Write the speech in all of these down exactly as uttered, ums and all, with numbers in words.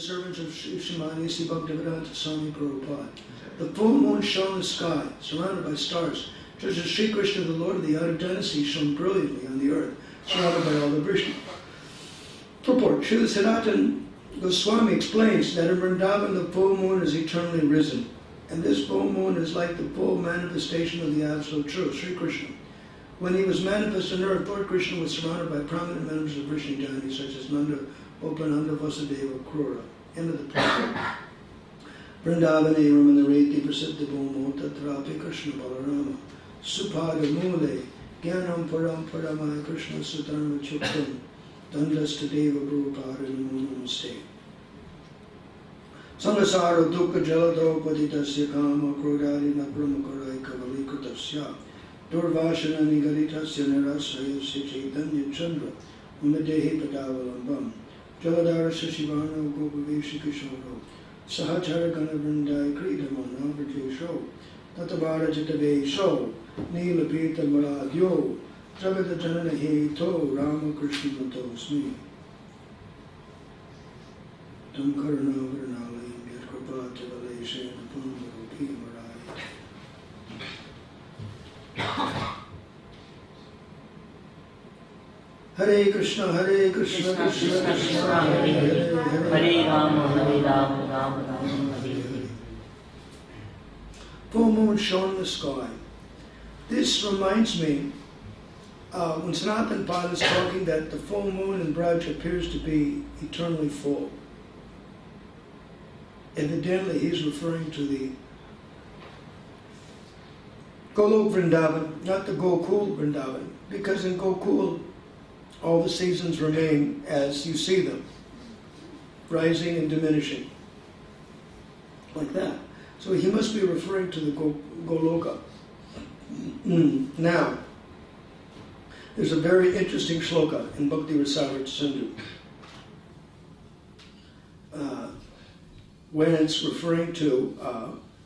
servants of Shimani Sri Bhaktivedanta Swami Prabhupada. The full moon shone in the sky, surrounded by stars, just as Sri Krishna, the Lord of the outer dynasty, shone brilliantly on the earth, surrounded by all the Vishnu. Purport. Srila Sanatana Goswami explains that in Vrindavan the full moon is eternally risen, and this full moon is like the full manifestation of the Absolute Truth, Sri Krishna. When he was manifest on earth, Lord Krishna was surrounded by prominent members of Vishnu dynasty such as Nanda, Upananda, Vasudeva, Krura. End of the purport. Vrindavan evam nareti prasiddha bhumo tatrapi Krishna Balarama Supada mule Gyanam param paramaya Krishna Sutarma Chuktam Dandastadeva Prabhupada Namo Namaste. Sangasara dukkha jaladropaditasya kama krodari napramakurai kavalikutasya Durvashana nigaritasya narasayasya chaitanya chandra umadehi padavalambam Jaladarasya shivano gopaveshi kishoro Sahachara gana vrindai kridamana vrjesho Tatabara jitavesho Nilapita maradyo Jagata janana heto Rama Krishna matosmi Tam karana varnalayam yat kripata valeshe Napunvarupi marai. Hare Krishna, Hare Krishna, Krishna Krishna, Hare Hare, Hare Rama, Hare Rama, Rama Rama, Hare Hare. Full moon shone in the sky. This reminds me, uh, when Sanatana Pada is talking that the full moon in Braj appears to be eternally full. Evidently, he's referring to the Golok Vrindavan, not the Gokul Vrindavan, because in Gokul, all the seasons remain as you see them, rising and diminishing, like that. So he must be referring to the Go- Goloka. Now, there's a very interesting shloka in Bhakti Rasamrita Sindhu, uh, when it's referring to uh,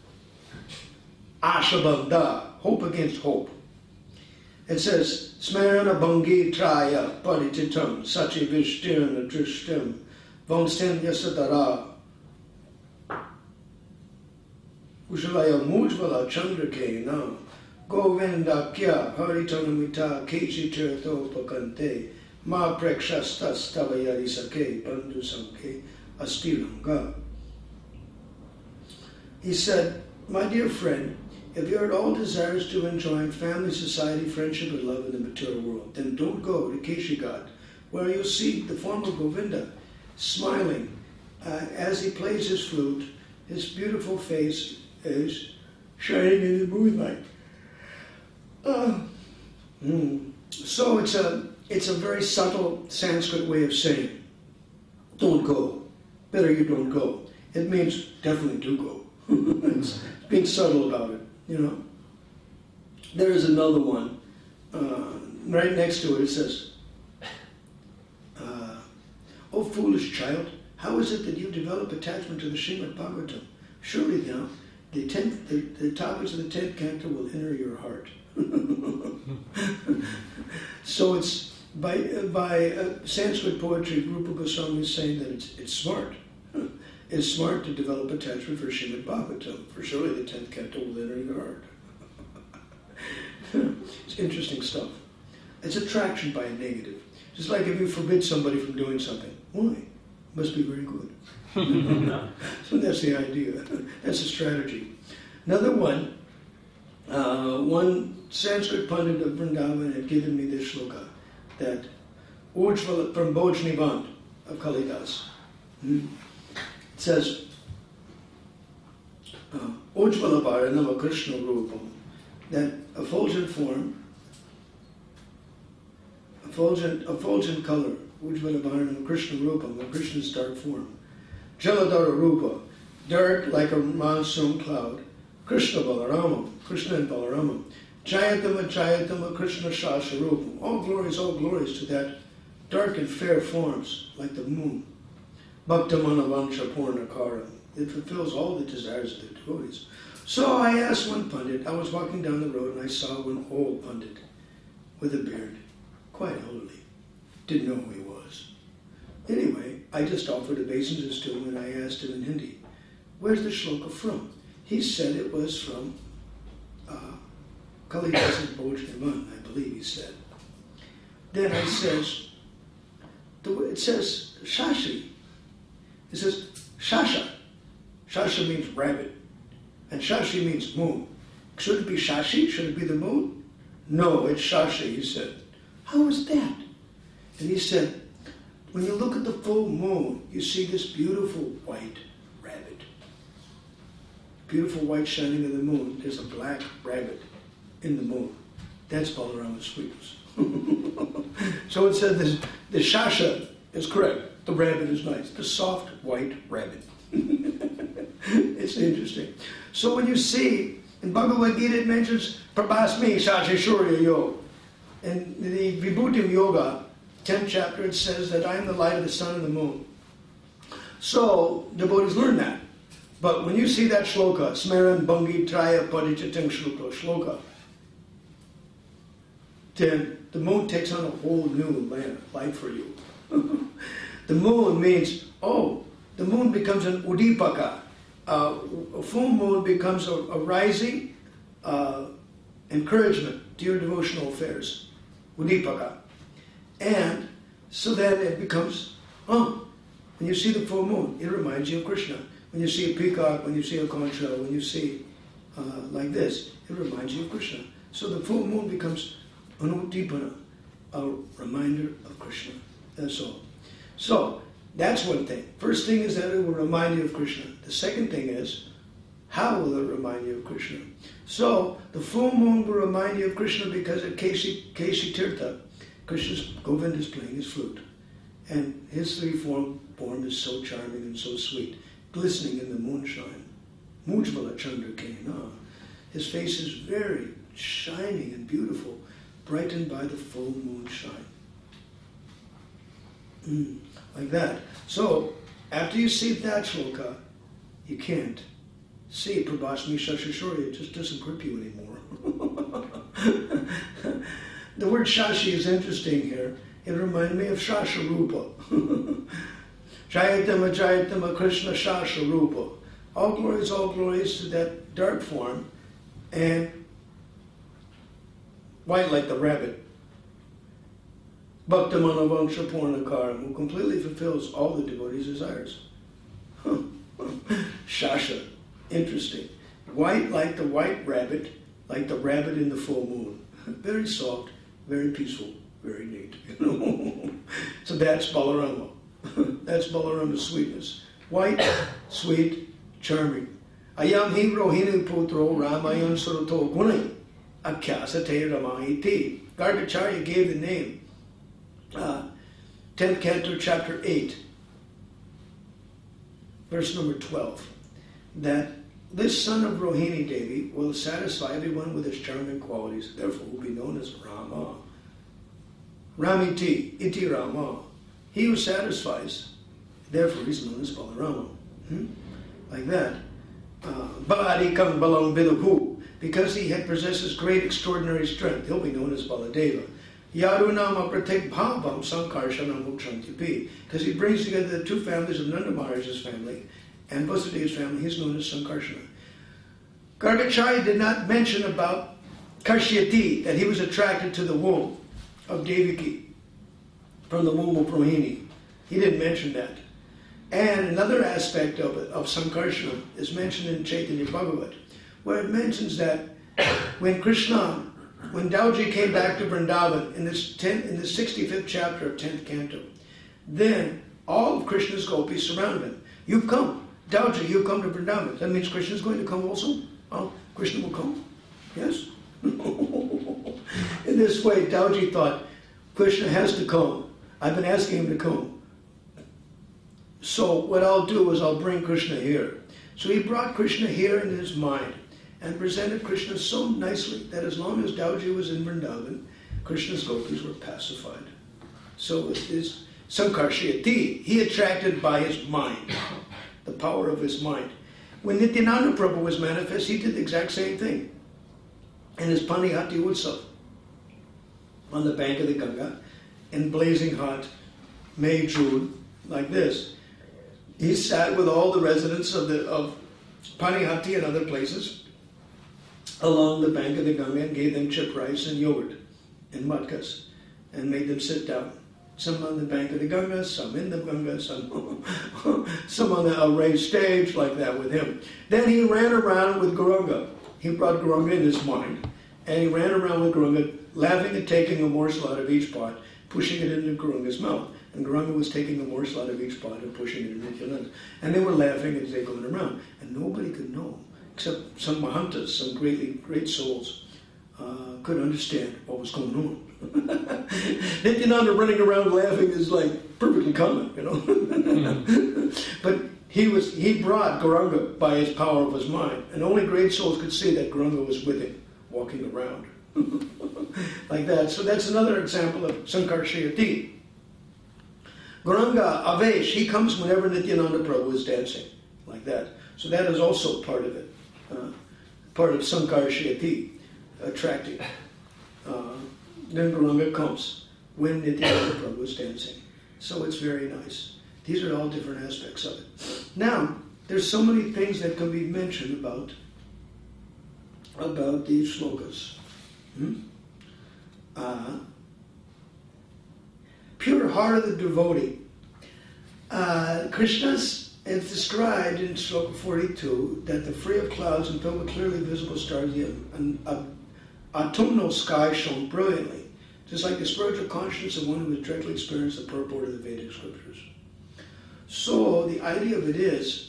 Ashabandha, hope against hope. It says, Smarana Bhangi Traya Parititam Sachi Vishtirna Drishtim Vamstin Yasadara Ushalaya Mujvala Chandrake Nam Govinda Kya Haritanamita Kechi Tirtho Pakante Ma Prekshastas Tavayari Sake Bandhu Sanke Astiranga. He said, my dear friend, if you're at all desirous to enjoy family, society, friendship, and love in the material world, then don't go to Keshighat, where you'll see the form of Govinda smiling uh, as he plays his flute. His beautiful face is shining in the moonlight. Uh, mm. So it's a it's a very subtle Sanskrit way of saying, don't go. Better you don't go. It means definitely do go. It's being subtle about it. You know, there is another one uh, right next to it. It says, uh, "Oh foolish child, how is it that you develop attachment to the Srimad Bhagavatam? Surely now, the tenth, the, the topics of the tenth canto will enter your heart." So it's by by uh, Sanskrit poetry. Rupa Goswami is saying that it's it's smart. It's smart to develop attachment for Srimad Bhagavatam, for surely the tenth canto will enter your heart. It's interesting stuff. It's attraction by a negative. Just like if you forbid somebody from doing something. Why? Must be very good. So that's the idea. That's the strategy. Another one, uh, one Sanskrit Pandit of Vrindavan had given me this shloka, that Ujjvala, from Bhojnivant of Kalidas. Hmm? It says, Ujjvala Varanama Krishna Rupam, that effulgent form, effulgent, effulgent color, Ujjvala Varanama Krishna Rupam, of Krishna's dark form. Jaladhara Rupa, dark like a monsoon cloud. Krishna Balaramam, Krishna and Balaramam. Jayatama Jayatama Krishna Shasha Rupam. All glories, all glories to that dark and fair forms, like the moon. Bhaktamana Vansha Purnakara. It fulfills all the desires of the devotees. So I asked one Pandit, I was walking down the road and I saw one old Pandit with a beard, quite elderly. Didn't know who he was. Anyway, I just offered obeisances to him and I asked him in Hindi, where's the shloka from? He said it was from uh, Kalidasan Bhojnaman, I believe he said. Then I says, it says Shashi. It says Shasha. Shasha means rabbit. And Shashi means moon. Should it be Shashi? Should it be the moon? No, it's Shashi, he said. How is that? And he said, when you look at the full moon, you see this beautiful white rabbit. Beautiful white shining of the moon. There's a black rabbit in the moon. That's Balarama's sweetness. So it said this, the Shasha is correct. The rabbit is nice. The soft white rabbit. It's interesting. So when you see, in Bhagavad Gita it mentions Prabhasmi Shashishurya Yoga. In the Vibhuti Yoga, tenth chapter, it says that I am the light of the sun and the moon. So devotees learn that. But when you see that shloka, Smaran Bhangi Traya Padichatam Shloka, shloka, then the moon takes on a whole new light for you. The moon means, oh, the moon becomes an udipaka. Uh, a full moon becomes a, a rising uh, encouragement to your devotional affairs. Udipaka. And so then it becomes, oh, when you see the full moon, it reminds you of Krishna. When you see a peacock, when you see a conch shell, when you see uh, like this, it reminds you of Krishna. So the full moon becomes anudipana, a reminder of Krishna. That's all. So that's one thing. First thing is that it will remind you of Krishna. The second thing is, how will it remind you of Krishna? So the full moon will remind you of Krishna because at Keshi, Keshi Tirtha, Krishna's Govinda is playing his flute. And his three-form form is so charming and so sweet, glistening in the moonshine. Mujvala Chandra Kena. His face is very shining and beautiful, brightened by the full moonshine. Mm, like that. So, after you see that shloka, you can't see Prabhasmi Shashishurya. It just doesn't grip you anymore. The word Shashi is interesting here. It reminded me of Shasharupa. Jayatama Jayatama Krishna Shasharupa. All glories, all glories to that dark form, and white like the rabbit. Bhaktamana Vangsha Purnakaram, who completely fulfills all the devotees' desires. Shasha. Interesting. White like the white rabbit, like the rabbit in the full moon. Very soft, very peaceful, very neat. You know? So that's Balarama. That's Balarama's sweetness. White, sweet, charming. Ayam hi rohini putro ramayan surato gunai akhyasate ramayiti. Gargacharya gave the name. Uh, tenth canto, chapter eight, verse number twelve, that this son of Rohini Devi will satisfy everyone with his charming qualities, therefore will be known as Rama. Ramiti, iti Rama. He who satisfies, therefore he's known as Balarama. Hmm? Like that. Baladikam Balam Bidapu, because he had possesses great extraordinary strength, he'll be known as Baladeva. Yarunama Pratik Bhavam Sankarshanam Mukshantipi, because he brings together the two families of Nanda Maharaj's family and Vasudeva's family. He's known as Sankarshana. Gargacharya did not mention about Kashyati, that he was attracted to the womb of Devaki from the womb of Rohini. He didn't mention that. And another aspect of it, of Sankarshana, is mentioned in Chaitanya Bhagavat, where it mentions that when Krishna, when Dauji came back to Vrindavan in this ten, in the sixty-fifth chapter of tenth canto, then all of Krishna's gopis surrounded him. You've come, Dauji, you've come to Vrindavan. That means Krishna's going to come also? Oh, Krishna will come? Yes? In this way, Dauji thought, Krishna has to come. I've been asking him to come. So what I'll do is I'll bring Krishna here. So he brought Krishna here in his mind and presented Krishna so nicely that as long as Dauji was in Vrindavan, Krishna's gopis were pacified. So it is Sankarshyati, he attracted by his mind, the power of his mind. When Nityananda Prabhu was manifest, he did the exact same thing. In his Panihati Utsav, on the bank of the Ganga, in blazing hot May, June like this. He sat with all the residents of the of Panihati and other places along the bank of the Ganga and gave them chip rice and yogurt and matkas and made them sit down. Some on the bank of the Ganga, some in the Ganga, some, some on a raised stage like that with him. Then he ran around with Gauranga. He brought Gauranga in his mind, and he ran around with Gauranga, laughing and taking a morsel out of each pot, pushing it into Gauranga's mouth. And Gauranga was taking a morsel out of each pot and pushing it into Nityananda. And they were laughing as they were going around. And nobody could know, except some Mahantas, some greatly great souls, uh, could understand what was going on. Nityananda running around laughing is like perfectly common, you know. Mm. But he was he brought Gauranga by his power of his mind, and only great souls could see that Gauranga was with him, walking around like that. So that's another example of Sankarshayati. Gauranga, Avesh, he comes whenever Nityananda Prabhu is dancing, like that. So that is also part of it, uh, part of Sankarshayati, attracting. Uh, Then Gauranga comes when Nityananda Prabhu is dancing. So it's very nice. These are all different aspects of it. Now, there's so many things that can be mentioned about, about these slokas. Hmm? Uh, pure heart of the devotee. Uh, Krishna's is described in sloka forty-two that the free of clouds and filled with clearly visible stars, an, a autumnal sky shone brilliantly, just like the spiritual consciousness of one who has directly experienced the purport of the Vedic scriptures. So the idea of it is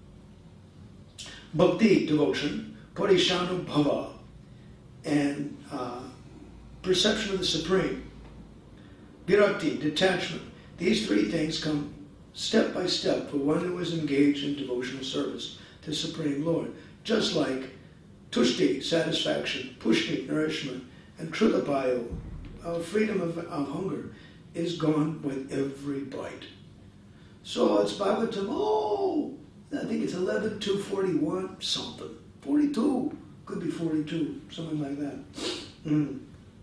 bhakti, devotion, parishanu bhava, and uh, perception of the Supreme, virakti, detachment. These three things come step by step for one who is engaged in devotional service to the Supreme Lord, just like tushti, satisfaction, pushti, nourishment, and trutapayo, uh, freedom of, of hunger, is gone with every bite. So it's Bhagavatam, oh, I think it's eleven two forty-one, something. forty-two, could be forty-two, something like that. Mm.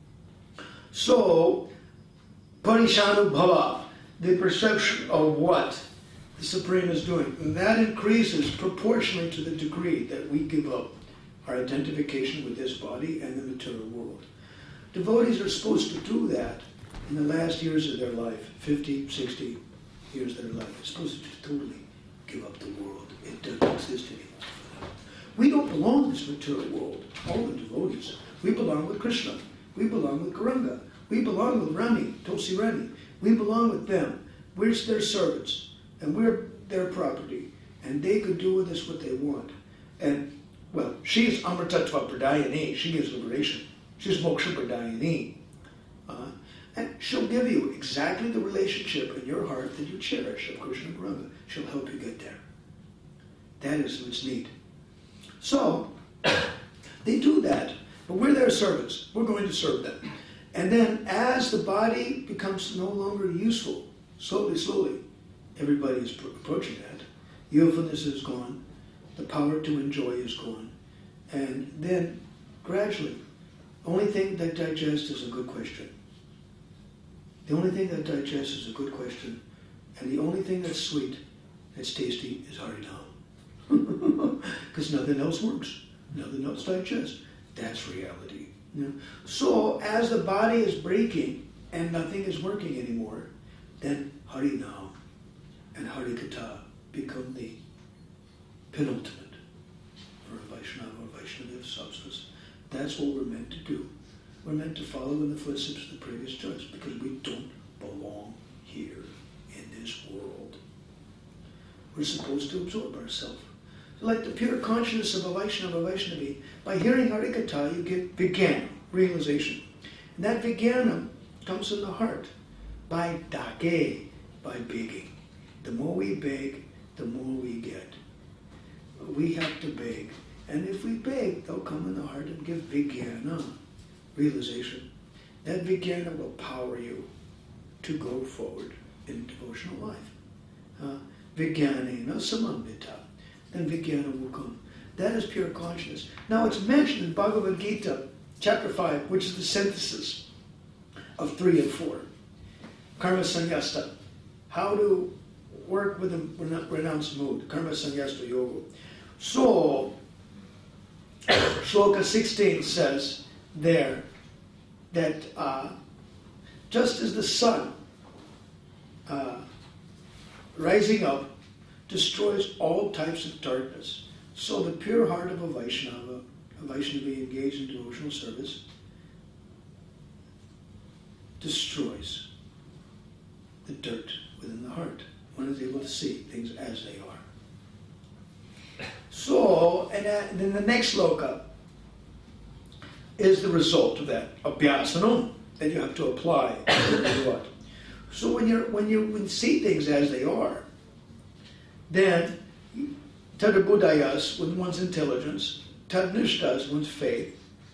So, parishanu bhava, the perception of what the Supreme is doing, and that increases proportionally to the degree that we give up our identification with this body and the material world. Devotees are supposed to do that in the last years of their life, fifty, sixty years of their life. They're supposed to just totally give up the world. It doesn't exist anymore. We don't belong in this material world, all the devotees. We belong with Krishna. We belong with Gauranga. We belong with Rani, Tulsi Rani. We belong with them. We're their servants, and we're their property, and they could do with us what they want. And well, she is Amritattva Pradayani. She gives liberation. She's Moksha Pradayani. Uh, and she'll give you exactly the relationship in your heart that you cherish of Krishna and Gauranga. She'll help you get there. That is what's neat. So, they do that. But we're their servants. We're going to serve them. And then as the body becomes no longer useful, slowly, slowly, everybody is approaching that. Youthfulness is gone. The power to enjoy is gone. And then, gradually, the only thing that digests is a good question. The only thing that digests is a good question. And the only thing that's sweet, that's tasty, is Harinam. Because nothing else works. Nothing else digests. That's reality. You know? So, as the body is breaking and nothing is working anymore, then Harinam and Harikatha become the penultimate for a Vaishnava or Vaishnava substance. That's what we're meant to do. We're meant to follow in the footsteps of the previous judges because we don't belong here in this world. We're supposed to absorb ourselves. So like the pure consciousness of a Vaishnava, Vaishnavi, by hearing Harikatha, you get Vijnana, realization. And that Vijnana comes from the heart by dake, by begging. The more we beg, the more we get. We have to beg. And if we beg, they'll come in the heart and give Vijnana, realization. That Vijnana will power you to go forward in devotional life. Uh, Vijnanena samamvita. Then Vijnana will come. That is pure consciousness. Now it's mentioned in Bhagavad Gita, chapter five, which is the synthesis of three and four. Karma Sannyasta. How to work with a renounced mood. Karma Sannyasta Yoga. So, Shloka sixteen says there that uh, just as the sun uh, rising up destroys all types of darkness, so the pure heart of a Vaishnava, a Vaishnavi engaged in devotional service, destroys the dirt within the heart. One is able to see things as they are. So, and then the next sloka is the result of that abhyasanam that you have to apply. What? So when you when you when you see things as they are, then tadabudayas with one's intelligence, tadnishtas one's faith,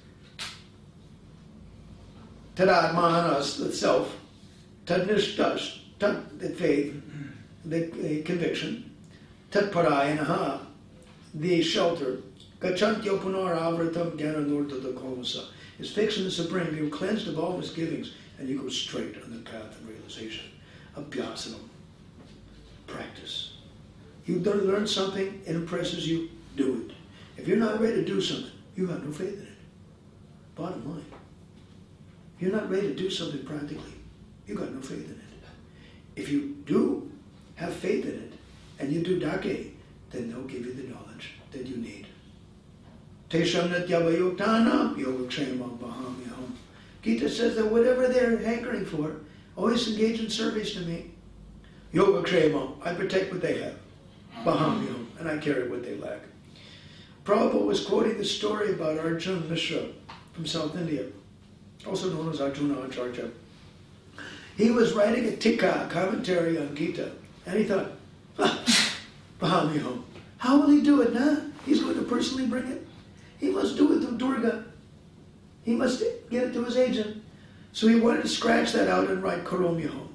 tadadmanas the self, tadnishtas tad the faith, the, the conviction, tatparayanaha the shelter, gachantyo punar avratam jnananurtata komasa is fixed in the Supreme. You're cleansed of all misgivings, and you go straight on the path of realization. Abhyasanam, practice. You've done learn something, it impresses you, do it. If you're not ready to do something, you have no faith in it. Bottom line. If you're not ready to do something practically, you got no faith in it. If you do have faith in it, and you do dake, then they'll give you the knowledge that you need. Tesham natyavayuktana yogakshemam bahamyaham. Gita says that whatever they're hankering for, always engage in service to me. Yogakshemam, I protect what they have. Bahamyaham, and I carry what they lack. Prabhupada was quoting the story about Arjuna Mishra from South India, also known as Arjuna Acharya. He was writing a tika, a commentary on Gita, and he thought, Bahamyaham, how will he do it now? He's going to personally bring it. He must do it through Durga. He must get it to his agent. So he wanted to scratch that out and write Karomyaham.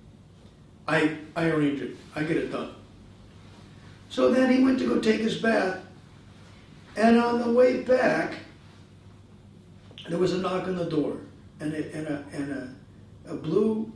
I, I arrange it. I get it done. So then he went to go take his bath. And on the way back, there was a knock on the door. And a, and a, and a, a blue,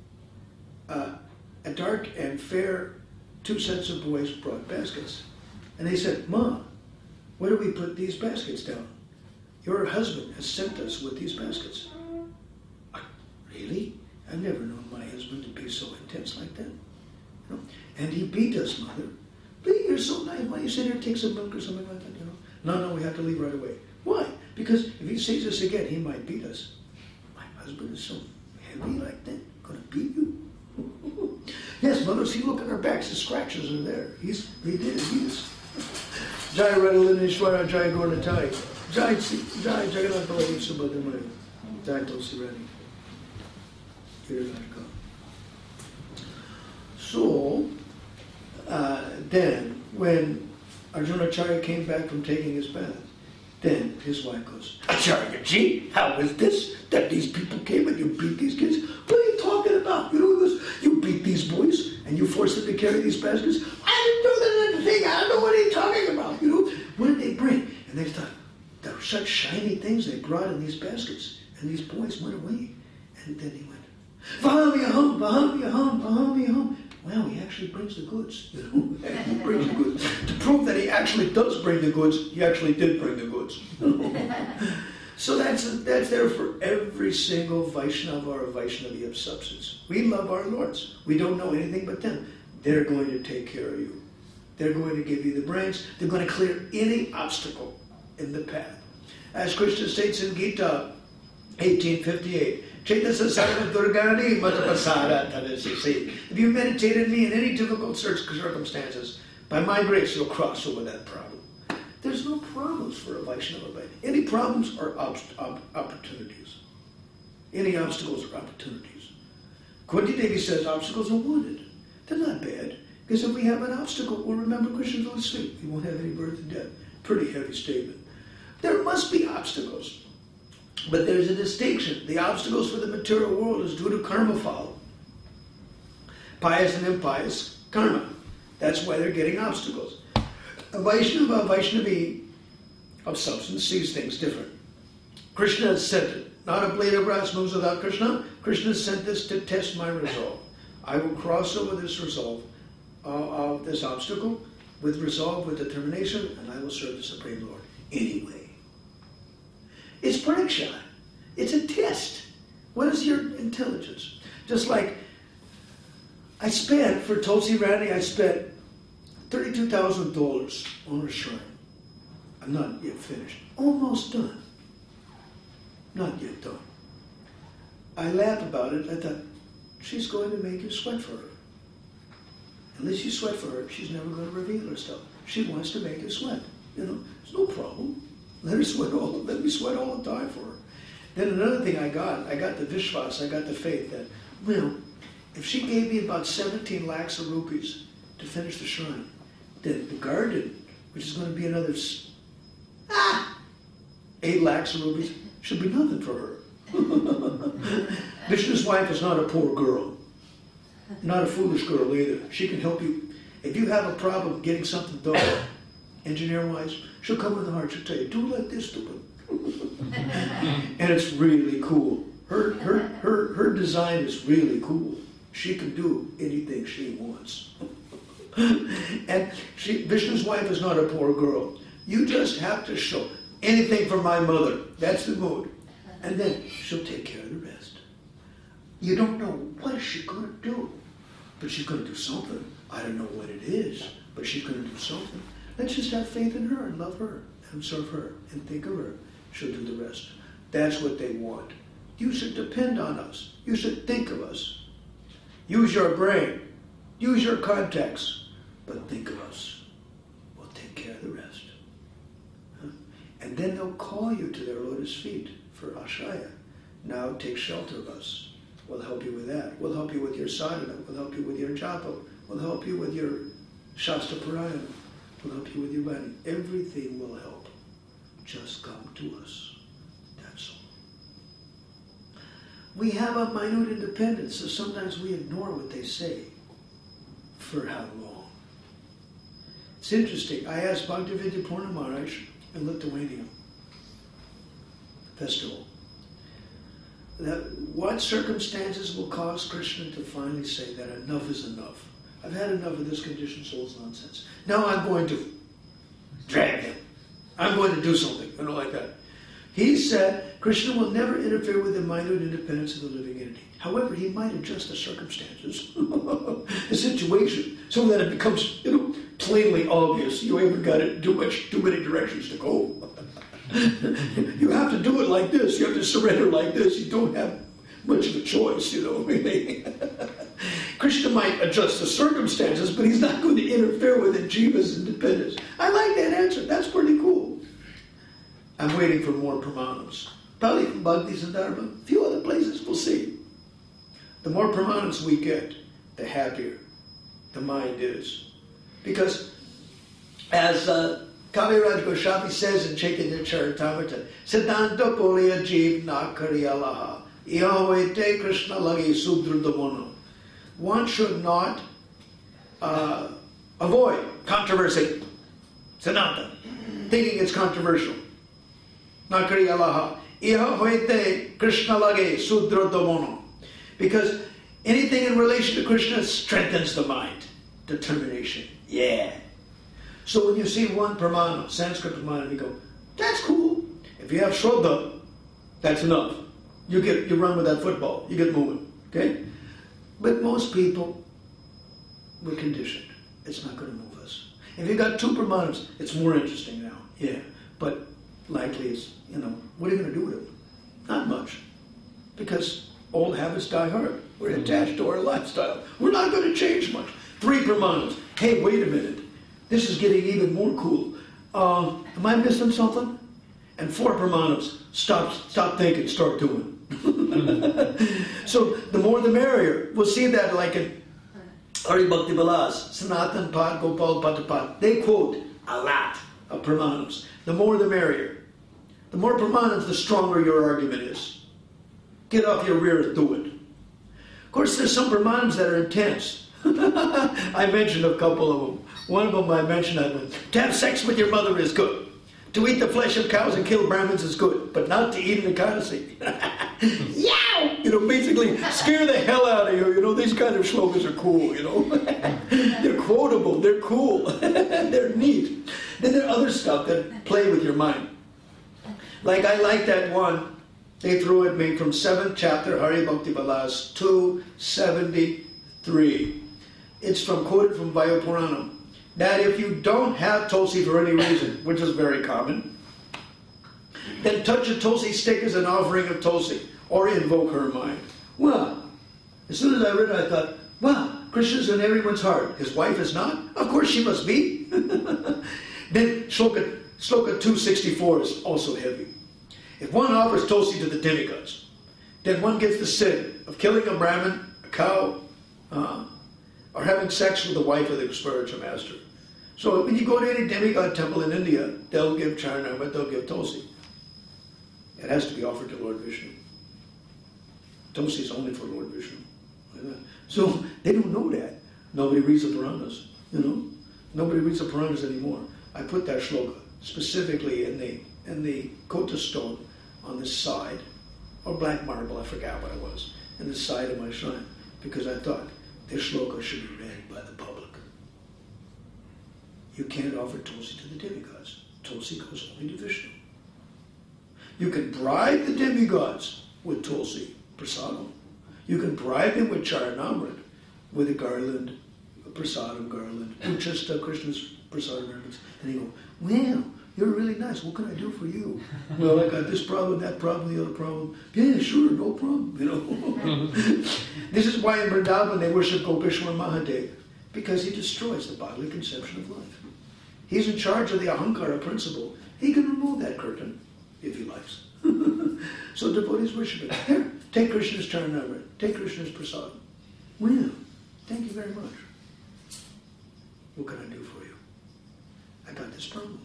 uh, a dark and fair, two sets of boys brought baskets. And they said, Ma, where do we put these baskets down? Your husband has sent us with these baskets. I, really? I've never known my husband to be so intense like that. You know? And he beat us, Mother. But you're so nice. Why don't you sit here and take some milk or something like that? You know? No, no, we have to leave right away. Why? Because if he sees us again, he might beat us. My husband is so heavy like that. Going to beat you? Yes, Mother, see, look at our backs. The scratches are there. He's, he did it. He is. Jai Radhalineshwara, Jai Gaurnatai, Jai Jai Jagannath Baladev Subhadramaya, Jai Tulsi Rani. So, uh, then, when Arjuna Acharya came back from taking his bath, then his wife goes, Acharya ji, how is this? That these people came and you beat these kids? What are you talking about? You know this? You beat these boys and you forced them to carry these baskets? I didn't do that thing. I don't know what you're talking about. You know, what did they bring? And they thought, there were such shiny things they brought in these baskets. And these boys went away. And then he went, Vahamyaham, Vahamyaham, Vahamyaham. Well, he actually brings the goods. You know, he brings the goods. To prove that he actually does bring the goods, he actually did bring the goods. So that's that's there for every single Vaishnava or Vaishnavi of substance. We love our lords. We don't know anything but them. They're going to take care of you. They're going to give you the brains. They're going to clear any obstacle in the path. As Krishna states in Gita eighteen fifty-eight, if you meditate in me in any difficult circumstances, by my grace you'll cross over that problem. There's no problems for a Vaishnava. Any problems are ob- ob- opportunities. Any obstacles are opportunities. Kunti Devi says obstacles are wanted. They're not bad. Because if we have an obstacle, we'll remember Krishna goes to sleep. We won't have any birth and death. Pretty heavy statement. There must be obstacles. But there's a distinction. The obstacles for the material world is due to karma follow. Pious and impious karma. That's why they're getting obstacles. A Vaishnava, Vaishnavi of substance sees things different. Krishna has sent it. Not a blade of grass moves without Krishna. Krishna sent this to test my resolve. I will cross over this resolve uh, of this obstacle with resolve, with determination, and I will serve the Supreme Lord anyway. It's pariksha. It's a test. What is your intelligence? Just like I spent, for Tulsi Rani, I spent thirty-two thousand dollars on a shrine. I'm not yet finished. Almost done. Not yet done. I laugh about it. I thought, she's going to make you sweat for her. Unless you sweat for her, she's never going to reveal herself. She wants to make you sweat. You know, it's no problem. Let her sweat all. Let me sweat all the time for her. Then another thing I got, I got the vishwas, I got the faith that, well, if she gave me about seventeen lakhs of rupees to finish the shrine, then the garden, which is going to be another ah, eight lakhs of rupees, should be nothing for her. Vishnu's wife is not a poor girl. Not a foolish girl either. She can help you. If you have a problem getting something done, engineer-wise, she'll come with the heart. She'll tell you, do like this, do it. And it's really cool. Her, her, her, her design is really cool. She can do anything she wants. And she, Vishnu's wife is not a poor girl. You just have to show anything for my mother. That's the mood. And then she'll take care of the rest. You don't know what is she going to do. But she's going to do something. I don't know what it is, but she's going to do something. Let's just have faith in her and love her and serve her and think of her. She'll do the rest. That's what they want. You should depend on us. You should think of us. Use your brain. Use your contacts. But think of us. We'll take care of the rest. Huh? And then they'll call you to their lotus feet for Ashraya. Now take shelter of us. We'll help you with that. We'll help you with your sadhana. We'll help you with your japa. We'll help you with your shastra parayana. We'll help you with your vani. Everything will help. Just come to us. That's all. We have a minute independence, so sometimes we ignore what they say. For how long? It's interesting. I asked Bhaktivedanta Purna Maharaj in Lithuania festival, that what circumstances will cause Krishna to finally say that enough is enough. I've had enough of this conditioned soul's nonsense. Now I'm going to drag him. I'm going to do something, you know, like that. He said Krishna will never interfere with the minute independence of the living entity. However, he might adjust the circumstances, the situation, so that it becomes, you know, plainly obvious. You haven't got it too much, too many directions to go. You have to do it like this. You have to surrender like this. You don't have much of a choice, you know. Krishna might adjust the circumstances, but he's not going to interfere with the jiva's independence. I like that answer. That's pretty cool. I'm waiting for more pramanams. Probably from Bhakti Siddhartha. A few other places, we'll see. The more pramanams we get, the happier the mind is. Because as uh, Kaviraj Goswami says in Chaitanya Charitamrita, Siddhanta Poliya Jeev Na Kariyalaha Ihavete Krishna Lagi Sudrudamono. One should not uh, avoid controversy. Siddhanta. Thinking it's controversial. Na Kariyalaha Ihavete Krishna Lagi Sudrudamono. Because anything in relation to Krishna strengthens the mind. Determination. Yeah. So when you see one pramana, Sanskrit pramana, you go, that's cool. If you have Shraddha, that's enough. You get you run with that football. You get moving. Okay? But most people, we're conditioned. It's not going to move us. If you got two pramanas, it's more interesting now. Yeah. But likely it's, you know, what are you going to do with it? Not much. Because old habits die hard. We're attached to our lifestyle. We're not going to change much. Three pramanas. Hey, wait a minute. This is getting even more cool. Uh, am I missing something? And four pramanas. Stop, stop thinking, start doing. So the more the merrier. We'll see that like in Hari Bhakti Vilas, Sanatan Pad, Gopal Patapat. They quote a lot of pramanas. The more the merrier. The more pramanas, the stronger your argument is. Get off your rear and do it. Of course, there's some pramanas that are intense. I mentioned a couple of them. One of them I mentioned that one. To have sex with your mother is good. To eat the flesh of cows and kill Brahmins is good, but not to eat an Ekadasi. Yow! You know, basically, scare the hell out of you. You know, these kind of slogans are cool, you know. They're quotable, they're cool, they're neat. Then there are other stuff that play with your mind. Like, I like that one they threw at me from seventh chapter, Hari Bhakti Vilas, two seventy-three. It's from, quoted from Vayu Puranam, that if you don't have Tulsi for any reason, which is very common, then touch a Tulsi stick as an offering of Tulsi, or invoke her mind. Well, as soon as I read it, I thought, wow, Krishna's in everyone's heart. His wife is not? Of course she must be. Then Shloka, Shloka two sixty-four is also heavy. If one offers Tulsi to the demigods, then one gets the sin of killing a Brahmin, a cow, uh, or having sex with the wife of the spiritual master. So when you go to any demigod temple in India, they'll give Charanamrit, they'll give Tulsi. It has to be offered to Lord Vishnu. Tulsi is only for Lord Vishnu. So they don't know that. Nobody reads the Puranas, you know. Nobody reads the Puranas anymore. I put that shloka specifically in the in the kota stone on this side, or black marble, I forgot what it was, in the side of my shrine, because I thought this shloka should be read by the public. You can't offer Tulsi to the demigods. Tulsi goes only to Vishnu. You can bribe the demigods with Tulsi, prasadam. You can bribe them with Charanamrit, with a garland, a prasadam garland, Uchasta, Krishna's prasadam garlands. And you go, well, you're really nice. What can I do for you? Well, I got this problem, that problem, the other problem. Yeah, sure, no problem. You know. This is why in Vrindavan they worship Gopeshwar Mahadev, because he destroys the bodily conception of life. He's in charge of the Ahankara principle. He can remove that curtain if he likes. So devotees worship it. Here, take Krishna's Charanamrit. Take Krishna's prasadam. Well, thank you very much. What can I do for you? I got this problem.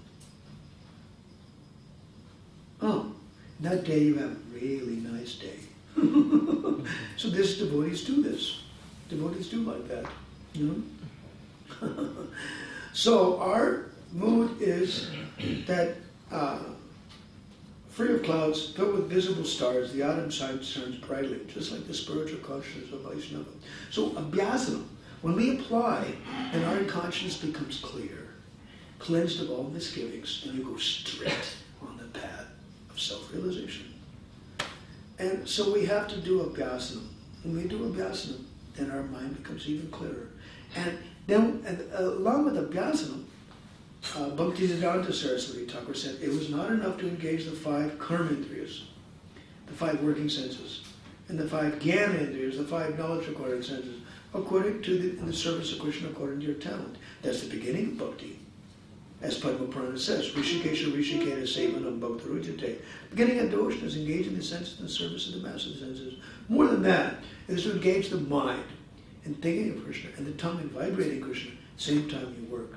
Oh, that day you have a really nice day. So this devotees do this. Devotees do like that, you know. So our mood is that uh, free of clouds, filled with visible stars, the autumn sun shines brightly, just like the spiritual consciousness of Vaishnava. So abhyasanam, when we apply and our conscience becomes clear, cleansed of all misgivings, and you go straight on the path of self-realization. And so we have to do abhyasanam. When we do abhyasanam, then our mind becomes even clearer. And then, and, uh, along with abhyasanam, uh, Bhaktisiddhanta Saraswati Thakur said it was not enough to engage the five karmendriyas, the five working senses, and the five jnanendriyas, the five knowledge-acquiring senses, according to the, in the service of Krishna, according to your talent. That's the beginning of bhakti. As Padma Purana says, Rishikesha Rishiketa Sevanam Bhakta Rujate. Beginning of devotion is engaging the senses in the service of the master senses. More than that, it is to engage the mind in thinking of Krishna and the tongue in vibrating Krishna at the same time you work.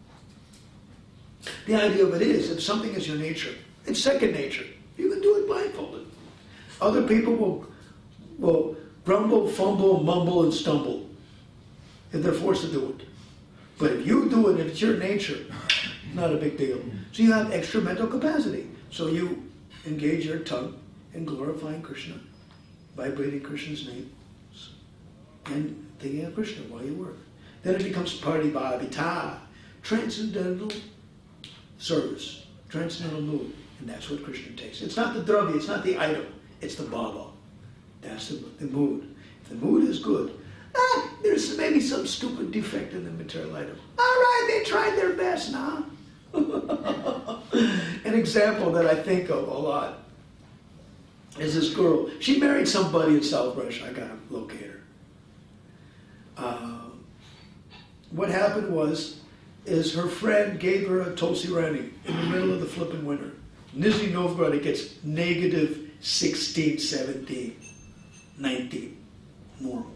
The idea of it is, if something is your nature, it's second nature. You can do it blindfolded. Other people will, will grumble, fumble, mumble, and stumble if they're forced to do it. But if you do it, if it's your nature, not a big deal. So you have extra mental capacity. So you engage your tongue in glorifying Krishna, vibrating Krishna's name, and thinking of Krishna while you work. Then it becomes paribhavita, transcendental service, transcendental mood. And that's what Krishna takes. It's not the dravya, it's not the item, it's the bhava. That's the, the mood. If the mood is good, ah, there's maybe some stupid defect in the material item. All right, they tried their best now. An example that I think of a lot is this girl. She married somebody in South Russia. I got to locate her. Uh, what happened was, is her friend gave her a Tulsi Rani in the middle of the flipping winter. Nizhny Novgorod, it gets negative sixteen, seventeen, nineteen, normal.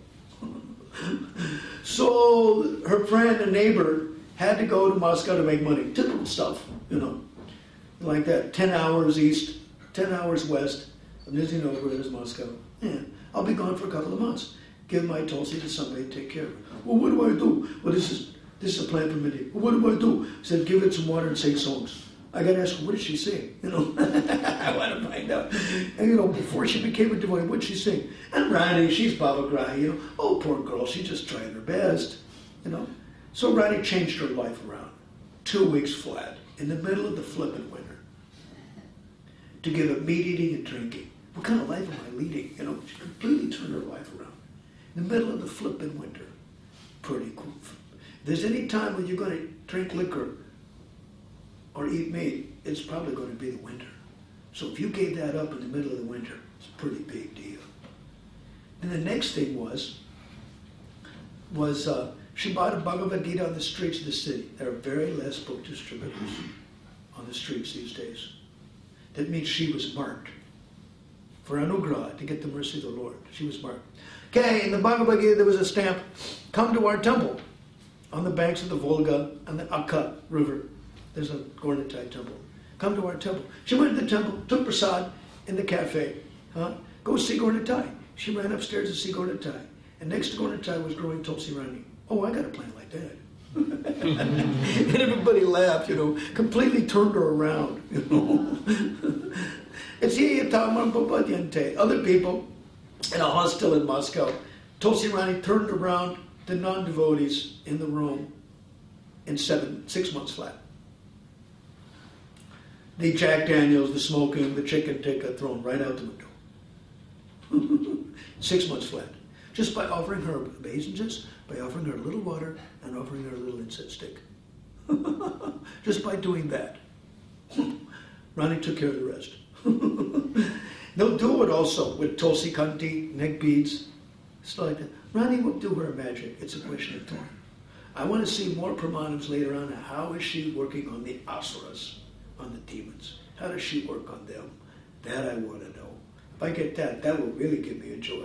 So her friend and neighbor had to go to Moscow to make money. Typical stuff, you know, like that. Ten hours east, ten hours west of Nizhny Novgorod is Moscow. Yeah, I'll be gone for a couple of months. Give my Tulsi to somebody to take care of it. Well, what do I do? Well, this is this is a plan for me. Well, what do I do? I said, give it some water and sing songs. I got to ask her, what did she sing? You know, I want to find out. And, you know, before she became a devotee, what did she sing? And Rani, she's Baba Grahi, you know. Oh, poor girl, she's just trying her best, you know. So Rani changed her life around. Two weeks flat, in the middle of the flippin' winter, to give up meat eating and drinking. What kind of life am I leading? You know, she completely turned her life around. In the middle of the flippin' winter. Pretty cool. If there's any time when you're going to drink liquor or eat meat, it's probably going to be the winter. So if you gave that up in the middle of the winter, it's a pretty big deal. And the next thing was, was uh, she bought a Bhagavad Gita on the streets of the city. There are very less book distributors on the streets these days. That means she was marked for Anugraha, to get the mercy of the Lord. She was marked. Okay, in the Bhagavad Gita there was a stamp, come to our temple, on the banks of the Volga and the Akka River. There's a Gaura-Nitai temple. Come to our temple. She went to the temple, took prasad in the cafe. Huh? Go see Gaura-Nitai. She ran upstairs to see Gaura-Nitai. And next to Gaura-Nitai was growing Tulsi Rani. Oh, I got a plan like that. And everybody laughed, you know, completely turned her around, you know. It's Yayataman. Other people in a hostel in Moscow, Tulsi Rani turned around the non-devotees in the room in seven, six months flat. The Jack Daniels, the smoking, the chicken tikka thrown right out the window. Six months flat. Just by offering her obeisances, by offering her a little water, and offering her a little incense stick. Just by doing that. Rani took care of the rest. They'll do it also with Tulsi Kanti, neck beads, stuff like that. Rani will do her magic. It's a question of time. I want to see more pramanams later on. How is she working on the asuras, on the demons? How does she work on them? That I want to know. If I get that, that will really give me a joy.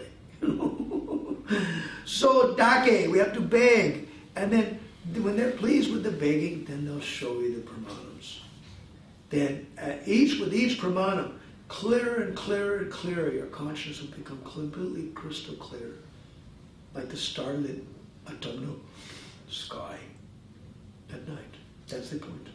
So, dake, we have to beg. And then, when they're pleased with the begging, then they'll show you the pramanams. Then, uh, each with each pramanam, clearer and clearer and clearer, your consciousness will become completely crystal clear. Like the starlit autumnal sky at night. That's the point.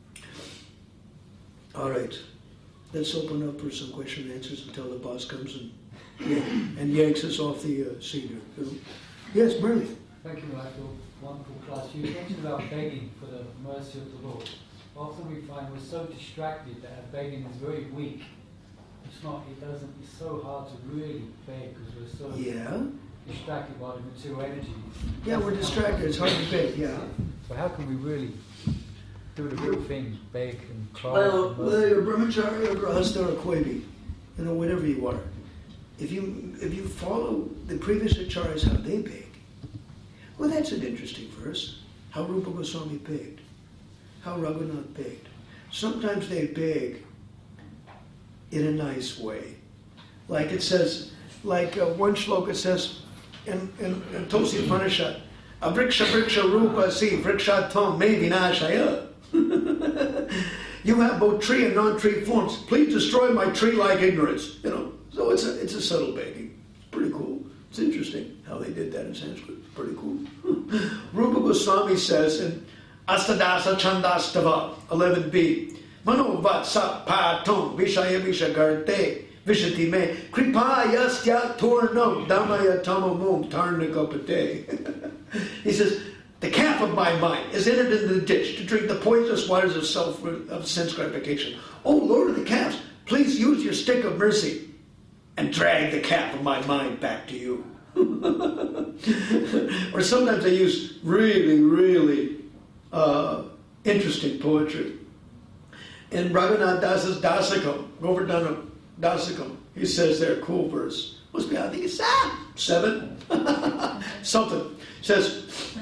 All right. Let's open up for some question and answers until the boss comes and yeah, and yanks us off the uh, seat here. Yes, Merle. Thank you, Michael. Wonderful class. You mentioned about begging for the mercy of the Lord. Often we find we're so distracted that our begging is very weak. It's not, it doesn't, it's so hard to really beg because we're so yeah. distracted by the material energies. Yeah, we're distracted. It's hard to beg, yeah. So how can we really do the real thing, beg and cry? Well, and whether you're brahmachari or grahastha or koibi, you know, whatever you are, if you if you follow the previous acharyas, how they beg, well, that's an interesting verse. How Rupa Goswami begged, how Raghunath begged. Sometimes they beg in a nice way. Like it says, like uh, one shloka says in, in, in Tulsi Upanishad, Avriksha vriksha rupa si vriksha tom me vinashaya. You have both tree and non-tree forms. Please destroy my tree-like ignorance. You know, so it's a, it's a subtle begging. It's pretty cool. It's interesting how they did that in Sanskrit. It's pretty cool. Rupa Goswami says in Astadasa Chandastava, eleven b, Mano vatsa patum vishaya vishagarte vishati me kripaya stya torno damaya tamamum tarnikapate. He says, the calf of my mind is entered into the ditch to drink the poisonous waters of self of sense gratification. Oh, Lord of the calves, please use your stick of mercy and drag the calf of my mind back to you. Or sometimes they use really, really uh, interesting poetry. In Raghunath Das's Dasikam, Govardhana Dasikam, he says there, cool verse. Must be, I think it's ah, seven, something. Says,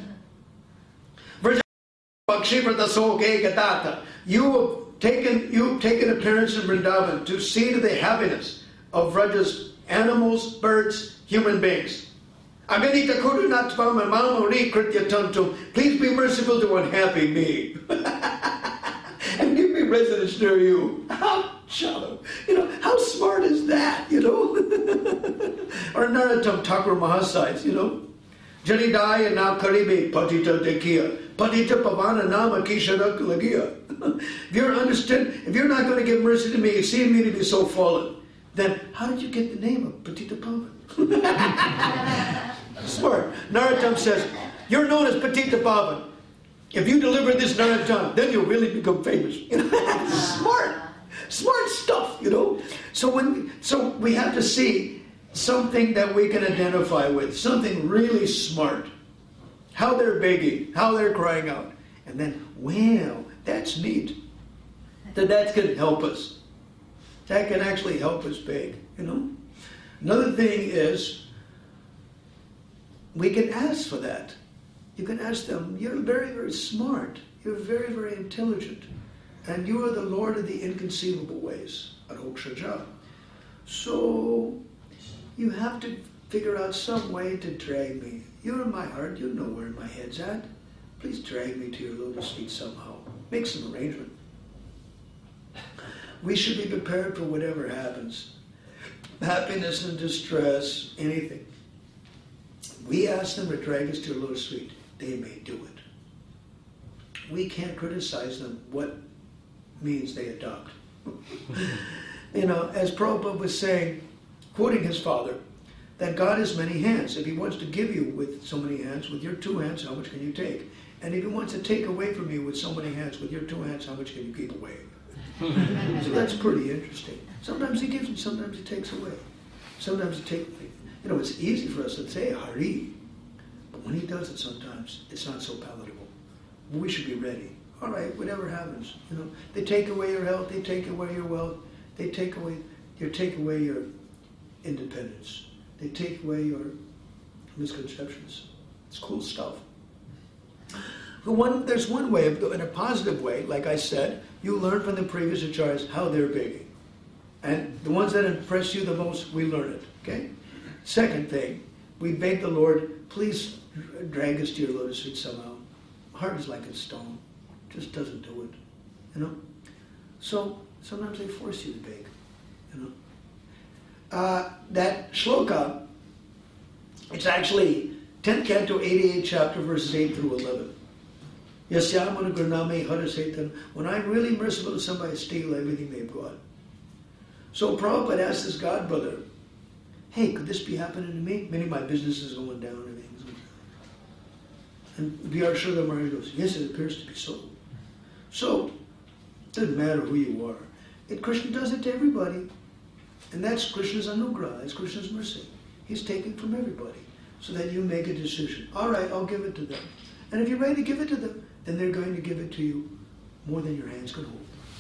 you have taken you have taken appearance in Vrindavan to see to the happiness of Vraja's animals, birds, human beings. Please be merciful to unhappy me. And give me residence near you. How shallow. You know, how smart is that, you know? Or Narottam Thakur Mahasais, you know. Janidaya na karibe patita dekia. Patita pavana nama kisharak lagia. If you're understood, if you're not going to give mercy to me, seeing me to be so fallen, then how did you get the name of Patita Pavan? Smart. Narottam says, you're known as Patita Pavan. If you deliver this Narottam, then you'll really become famous. You know? Smart. Smart stuff, you know. So when so we have to see something that we can identify with, something really smart. How they're begging, how they're crying out. And then, wow, that's neat. That that can help us. That can actually help us beg, you know. Another thing is, we can ask for that. You can ask them, you're very, very smart. You're very, very intelligent. And you are the Lord of the inconceivable ways. Arokshaja. So, you have to figure out some way to drag me. You're in my heart. You know where my head's at. Please drag me to your lotus feet somehow. Make some arrangement. We should be prepared for whatever happens. Happiness and distress, anything. We ask them to drag us to your lotus feet. They may do it. We can't criticize them what means they adopt. You know, as Prabhupada was saying, quoting his father, that God has many hands. If he wants to give you with so many hands, with your two hands, how much can you take? And if he wants to take away from you with so many hands, with your two hands, how much can you keep away? So that's pretty interesting. Sometimes he gives and sometimes he takes away. Sometimes he takes, you know, it's easy for us to say Hari, but when he does it sometimes, it's not so palatable. We should be ready. All right, whatever happens, you know, they take away your health, they take away your wealth, they take away, they take away your independence. They take away your misconceptions. It's cool stuff. The one, there's one way, of, in a positive way, like I said, you learn from the previous acharyas how they're begging. And the ones that impress you the most, we learn it. Okay? Second thing, we beg the Lord, please drag us to your lotus feet somehow. Heart is like a stone. Just doesn't do it. You know? So sometimes they force you to beg. You know? Uh, that shloka, it's actually tenth canto, eighty-eighth chapter, verses eight through eleven. Yasyamana gurname harasetan. When I'm really merciful to somebody, I steal everything they've got. So Prabhupada asked his god brother, hey, could this be happening to me? Many of my business is going down, everything's going down. And V R Sridhar Maharaj goes, yes, it appears to be so. So, it doesn't matter who you are. It, Krishna does it to everybody. And that's Krishna's anugrah, that's Krishna's mercy. He's taking from everybody so that you make a decision. All right, I'll give it to them. And if you're ready to give it to them, then they're going to give it to you more than your hands can hold.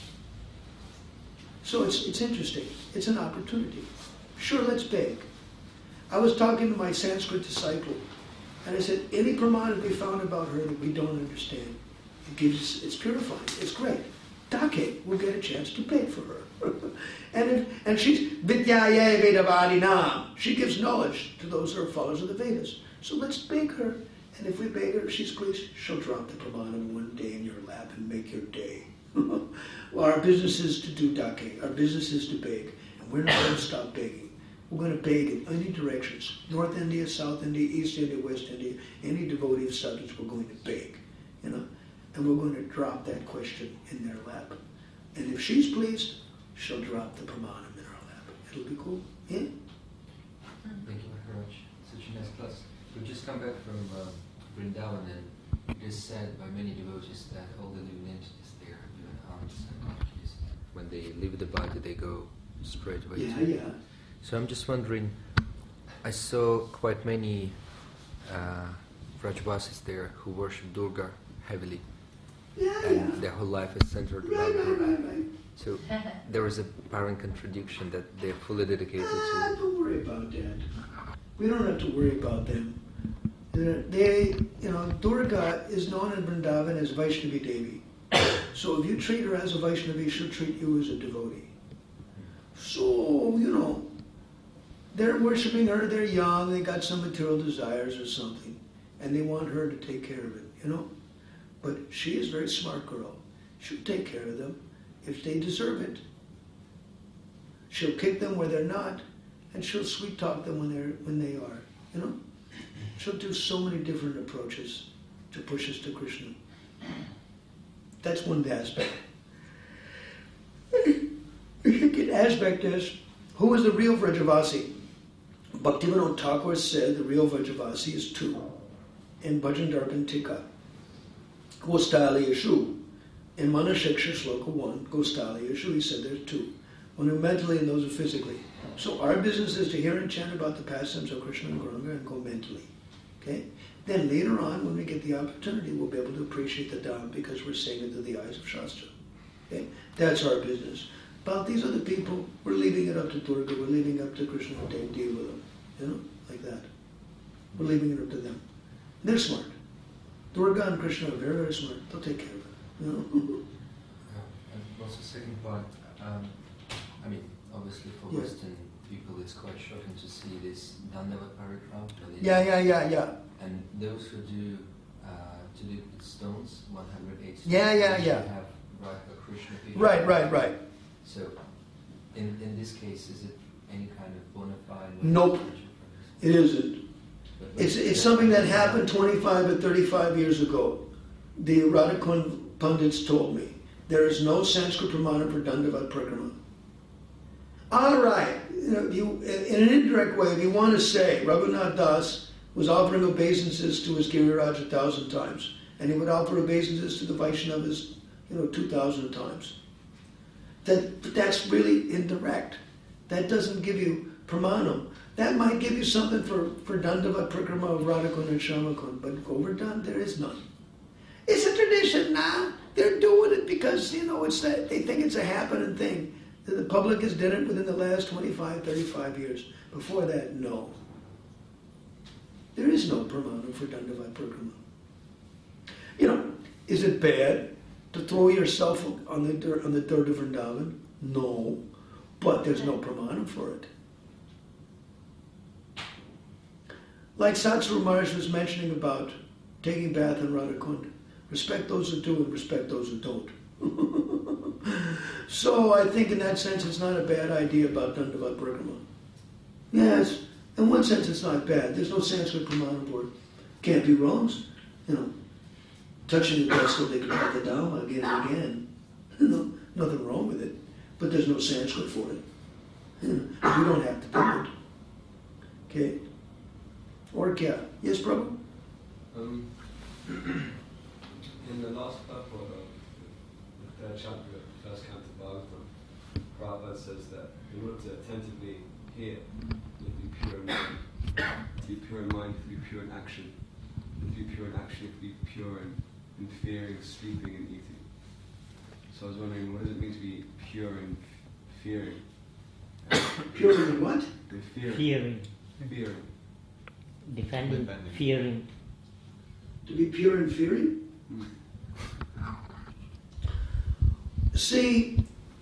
So it's it's interesting. It's an opportunity. Sure, let's beg. I was talking to my Sanskrit disciple, and I said, any pramana we found about her that we don't understand, it gives, it's purifying. It's great. Dake will get a chance to beg for her. and if, and she's Vidyaye Vedavadinam. She gives knowledge to those who are followers of the Vedas. So let's beg her. And if we beg her, if she's pleased, she'll drop the pramanam one day in your lap and make your day. Well, our business is to do dake. Our business is to beg. And we're not going to stop begging. We're going to beg in any directions. North India, South India, East India, West India. Any devotee of subjects, we're going to beg. You know? And we're going to drop that question in their lap. And if she's pleased, she'll drop the pramanam in her lap. It'll be cool. Yeah? Thank you very much. Such a nice class. We've just come back from uh, Vrindavan, and it is said by many devotees that all the living entities there have given alms and monkeys. When they leave the body, they go straight away. Yeah, to yeah. So I'm just wondering, I saw quite many uh, Vrajvasis there who worship Durga heavily. Yeah, and yeah. their whole life is centered Right, around right, Durga. right, right. So there is a apparent contradiction that they're fully dedicated Ah, to. don't worry about that. We don't have to worry about them. They're, they, you know, Durga is known in Vrindavan as Vaishnavi Devi. So if you treat her as a Vaishnavi, she'll treat you as a devotee. So, you know, they're worshipping her, they're young, they got some material desires or something, and they want her to take care of it, you know. But she is a very smart girl. She'll take care of them if they deserve it. She'll kick them where they're not, and she'll sweet talk them when they're when they are, you know. She'll do so many different approaches to push us to Krishna. That's one aspect. aspect is, who is the real Vrajavasi? Bhaktivinoda Thakur said the real Vrajavasi is two. In Bhajan Darpan Tika. Gostali Yeshu. In Manashiksha Shloka one, Gostali Yeshu, he said there's two. One are mentally and those are physically. So our business is to hear and chant about the pastimes of Krishna and Gauranga and go mentally. Okay? Then later on, when we get the opportunity, we'll be able to appreciate the Dham because we're saying it through the eyes of Shastra. Okay? That's our business. But these other people, we're leaving it up to Durga, we're leaving it up to Krishna to deal with them. You know? Like that. We're leaving it up to them. They're smart. Durga and Krishna are very, very smart. They'll take care of it. You know? Yeah. And also second part, um, I mean, obviously for yeah. Western people it's quite shocking to see this Dandavat Parikrama. Yeah, yeah, yeah, yeah. And those who do uh, to do with stones, one hundred eight stones, Yeah, yeah, yeah. have Radha Krishna people. Right, right, right. So, in in this case, is it any kind of bona fide? Nope. It isn't. But, but It's it's something that happened twenty-five or thirty-five years ago. The Radhakund Pundits told me there is no Sanskrit pramana for Dandavat Parikrama. All right, you know, you, in an indirect way, if you want to say Raghunath Das was offering obeisances to his Giriraj a thousand times, and he would offer obeisances to the Vaishnavas, you know, two thousand times. That that's really indirect. That doesn't give you pramanam. That might give you something for, for Dandavat Parikrama of Radhakund and Shyamakund, but overdone, there is none. It's a tradition now. They're doing it because, you know, it's that they think it's a happening thing. The public has done it within the last twenty-five, thirty-five years. Before that, no. There is no pramana for Dandavat Parikrama. You know, is it bad to throw yourself on the on the dirt of Vrindavan? No. But there's no pramana for it. Like Satsuru Maharaj was mentioning about taking bath in Radhakund. Respect those who do and respect those who don't. So I think in that sense it's not a bad idea about Dandavat Parikrama. Yes, in one sense it's not bad. There's no Sanskrit pramana for it. Can't be wrong. You know, touching the dust so they can write the Dhamma again and again. No, nothing wrong with it. But there's no Sanskrit for it. You know, we don't have to do it. Okay? Or kya? Yes, Prabhu? Um, in the last purport of the third chapter of the first canto of Bhagavatam, Prabhupada says that in order to attentively hear, you have to be pure in mind. To be pure in mind, you have to be pure in action. And to be pure in action, you have to be pure in, in fearing, sleeping, and eating. So I was wondering, what does it mean to be pure in f- fearing? Pure in what? In fearing. Fearing. Fearing. Defending. Defending. Fearing. To be pure in fearing? Mm. See,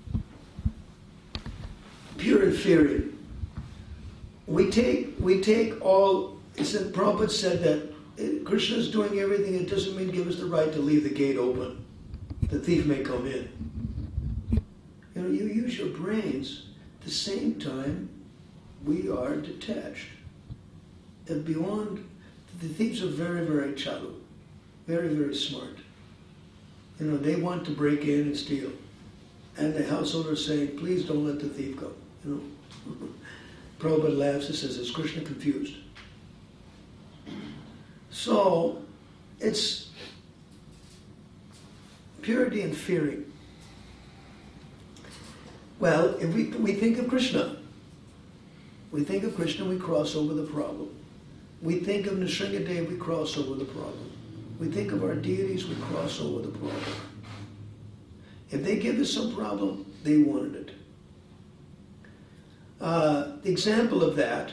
pure in fearing. We take we take all. It's that Prabhupada said that it, Krishna is doing everything. It doesn't mean give us the right to leave the gate open. The thief may come in. You know, you use your brains. At the same time, we are detached. And beyond, the thieves are very, very chalu, very, very smart. You know, they want to break in and steal. And the householder is saying, please don't let the thief go. You know, Prabhupada laughs and says, is Krishna confused? So, it's purity and fearing. Well, if we we think of Krishna, we think of Krishna, we cross over the problem. We think of Nrsingadev, we cross over the problem. We think of our deities, we cross over the problem. If they give us some problem, they wanted it. Uh, the example of that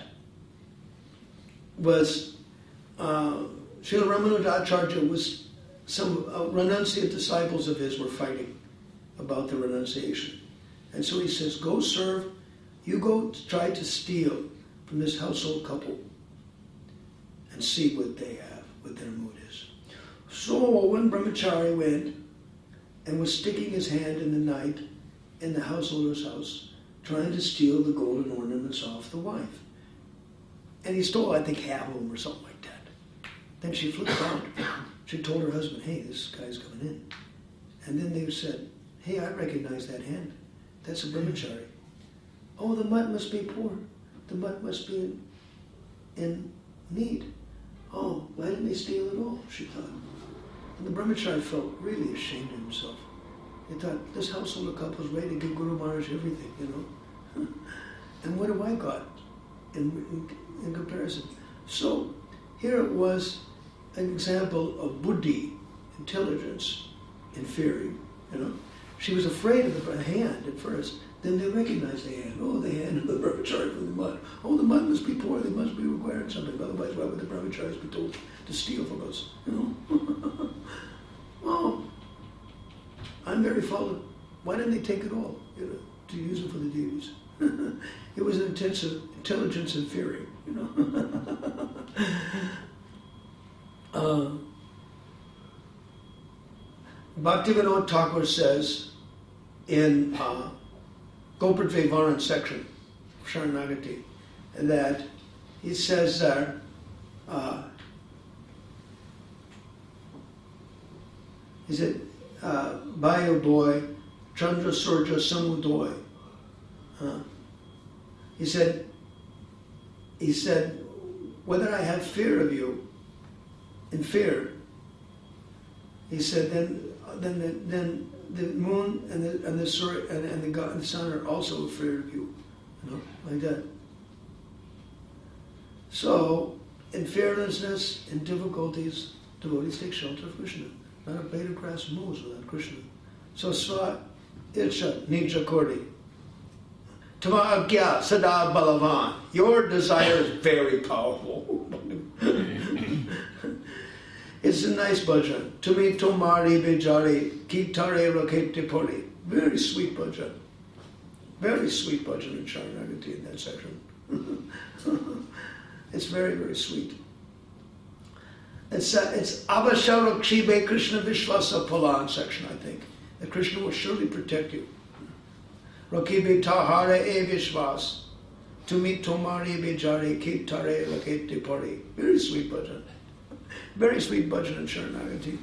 was uh, Srila Ramanujacharya Acharya was, some uh, renunciate disciples of his were fighting about the renunciation. And so he says, go serve, you go try to steal from this household couple and see what they have, what their mood is. So when Brahmachari went and was sticking his hand in the night in the householder's house, trying to steal the golden ornaments off the wife. And he stole, I think, half of them or something like that. Then she flipped out. She told her husband, hey, this guy's coming in. And then they said, hey, I recognize that hand. That's a brahmachari. Oh, the mutt must be poor. The mutt must be in, in need. Oh, why didn't they steal it all? She thought. And the brahmachari felt really ashamed of himself. He thought, this household couple is ready to give Guru Maharaj everything, you know. And what have I got in, in, in comparison? So here it was an example of buddhi, intelligence, in fearing, you know. She was afraid of the hand at first. Then they recognized the hand. Oh, the hand of the brahmachari from the mud. Oh, the mud must be poor. They must be requiring something. Otherwise, why would the brahmacharis be told to steal from us? You know? Oh, I'm very fallen. Why didn't they take it all? You know, to use it for the deities. It was an intensive intelligence and fearing. You know. uh, Bhaktivinoda Thakur says in uh, Gopratve Varan section, Sharanagati, that he says there, uh, he said, uh, Bayo boy, Chandra Surja Samudoy. Uh, he said, he said, whether I have fear of you, in fear, he said, then then the, then the moon and the and the sur- and, and the God and the sun are also afraid of you, you know, like that. So, in fearlessness, in difficulties, devotees take shelter of Krishna. Not a blade of grass moves without Krishna. So, sva icha nija kordi. Tama agya sada balavan. Your desire is very powerful. It's a nice bhajan. Tumi tomari bejari kitare rakete pori. Very sweet bhajan. Very sweet bhajan in Sharanagati in that section. It's very, very sweet. It's uh, it's Abhasharakshibhe Krishna Vishvasa Palan section, I think. That Krishna will surely protect you. Rakibe tahare e vishvas. Tumi tomari bejari kitare rakete pori. Very sweet bhajan. Very sweet bhajan in Sharanagati.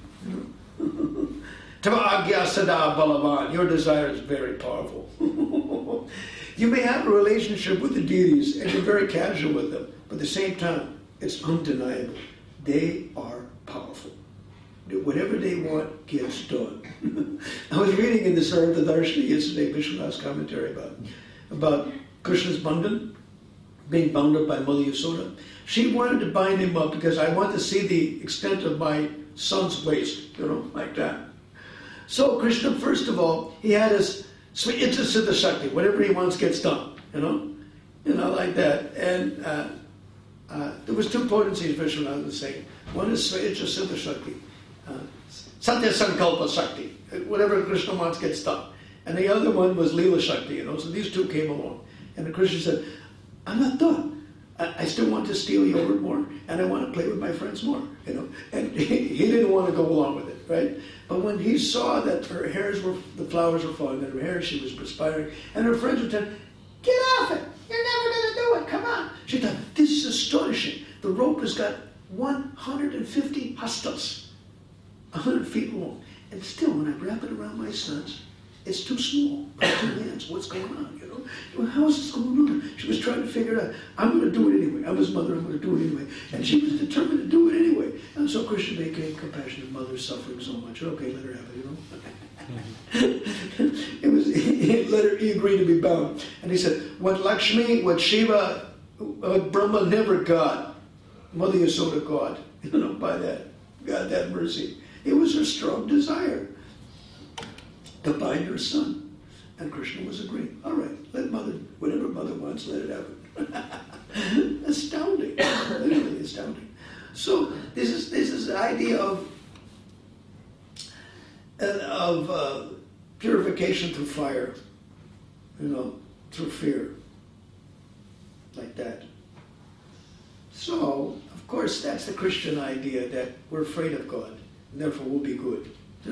Tava agya sada balavan. Your desire is very powerful. You may have a relationship with the deities and you're very casual with them, but at the same time, it's undeniable. They are powerful. Whatever they want gets done. I was reading in the Sarvata Darshana yesterday, Vishwanath's commentary about, about Krishna's bandhan, being bound up by Mother Yasoda. She wanted to bind him up because I want to see the extent of my son's waist, you know, like that. So Krishna, first of all, he had his Svayita Siddha Shakti, whatever he wants gets done, you know, you know, like that. And uh, uh, there was two potencies Vishwanath was saying. One is Svayita Siddha Shakti, uh, Satya Sankalpa Shakti, whatever Krishna wants gets done. And the other one was Leela Shakti, you know, so these two came along. And Krishna said, I'm not done. I still want to steal yogurt more, and I want to play with my friends more, you know. And he, he didn't want to go along with it, right? But when he saw that her hairs were, the flowers were falling on her hair, she was perspiring, and her friends were telling, get off it! You're never going to do it, come on! She thought, this is astonishing. The rope has got one hundred fifty hastas, one hundred feet long. And still, when I wrap it around my sons, it's too small, by two hands. What's going on, you know? How is this going on? She was trying to figure it out. I'm going to do it anyway. I'm his mother, I'm going to do it anyway. And she was determined to do it anyway. And so Krishna became compassionate. Mother's suffering so much. Okay, let her have it, you know? It was, he, let her, he agreed to be bound. And he said, what Lakshmi, what Shiva, what Brahma never got, Mother Yasoda got, you know, by that, God, that mercy. It was her strong desire to bind her son. And Krishna was agreeing. All right, let mother, whatever mother wants, let it happen. Astounding, literally astounding. So this is this is the idea of uh, of uh, purification through fire, you know, through fear, like that. So of course that's the Christian idea that we're afraid of God, and therefore we'll be good, you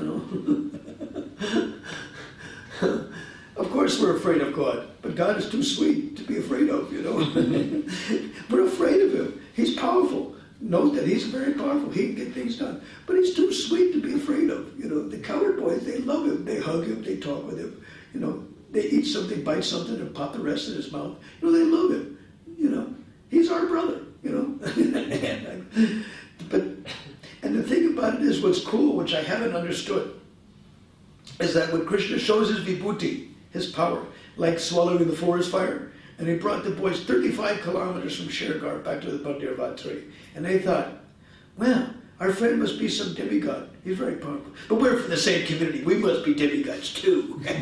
know. Of course we're afraid of God, but God is too sweet to be afraid of, you know. We're afraid of him. He's powerful. Note that he's very powerful. He can get things done. But he's too sweet to be afraid of. You know, the coward boys, they love him. They hug him. They talk with him. You know, they eat something, bite something, and pop the rest in his mouth. You know, they love him. You know, he's our brother. You know, and, but and the thing about it is, what's cool, which I haven't understood, is that when Krishna shows his vibhuti, his power, like swallowing the forest fire, and he brought the boys thirty-five kilometers from Shergar back to the Bandirvat tree, and they thought, well, our friend must be some demigod. He's very powerful. But we're from the same community. We must be demigods too. And